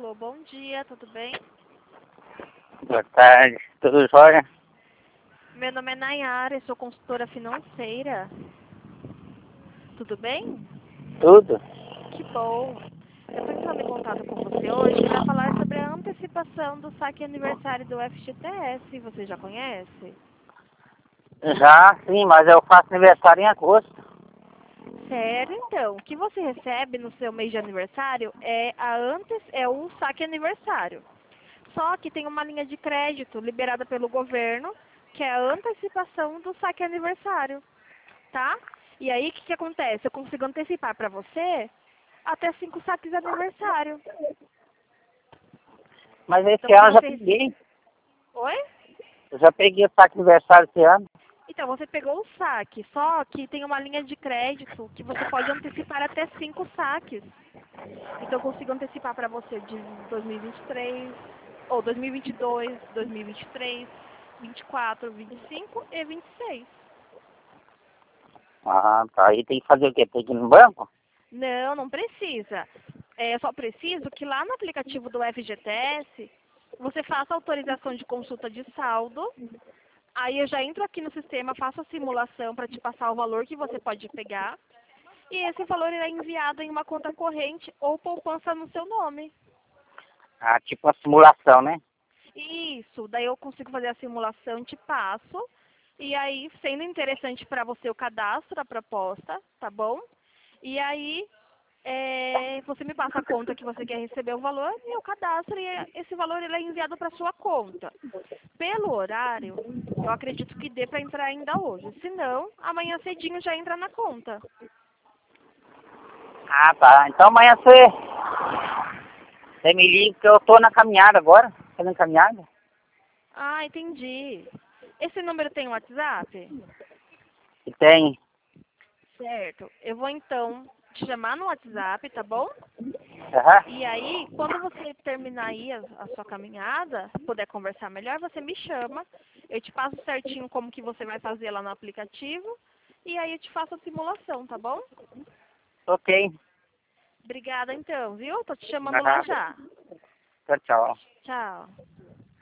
Alô, bom dia, tudo bem? Boa tarde, tudo jóia? Meu nome é Nayara, sou consultora financeira. Tudo bem? Tudo? Que bom. Eu estou entrando em contato com você hoje para falar sobre a antecipação do saque aniversário do FGTS. Você já conhece? Já, sim, mas eu faço aniversário em agosto. Sério, então. O que você recebe no seu mês de aniversário é o saque aniversário. Só que tem uma linha de crédito liberada pelo governo, que é a antecipação do saque aniversário, tá? E aí, o que acontece? Eu consigo antecipar para você até 5 saques de aniversário. Mas esse Então, se ano eu já você... peguei. Oi? Eu já peguei o saque de aniversário esse ano. Então, você pegou o saque, só que tem uma linha de crédito que você pode antecipar até 5 saques. Então, eu consigo antecipar para você de 2023, ou 2022, 2023, 24, 25 e 26. Ah, tá. Aí tem que fazer o quê? Tem que ir no banco? Não, não precisa. Eu só preciso que lá no aplicativo do FGTS, você faça a autorização de consulta de saldo. Aí eu já entro aqui no sistema, faço a simulação para te passar o valor que você pode pegar. E esse valor irá enviado em uma conta corrente ou poupança no seu nome. Ah, tipo uma simulação, né? Isso, daí eu consigo fazer a simulação e te passo. E aí, sendo interessante para você o cadastro, a proposta, tá bom? E aí, você me passa a conta que você quer receber o valor e eu cadastro e esse valor ele é enviado para sua conta. Pelo horário, eu acredito que dê para entrar ainda hoje. Se não, amanhã cedinho já entra na conta. Ah, tá. Então amanhã você me liga que eu tô na caminhada agora. Fazendo caminhada. Ah, entendi. Esse número tem WhatsApp? E tem. Certo. Eu vou então te chamar no WhatsApp, tá bom? Aham. E aí, quando você terminar aí a sua caminhada, puder conversar melhor, você me chama. Eu te passo certinho como que você vai fazer lá no aplicativo. E aí eu te faço a simulação, tá bom? Ok. Obrigada então, viu? Tô te chamando lá Aham. já. Tchau, tchau. Tchau.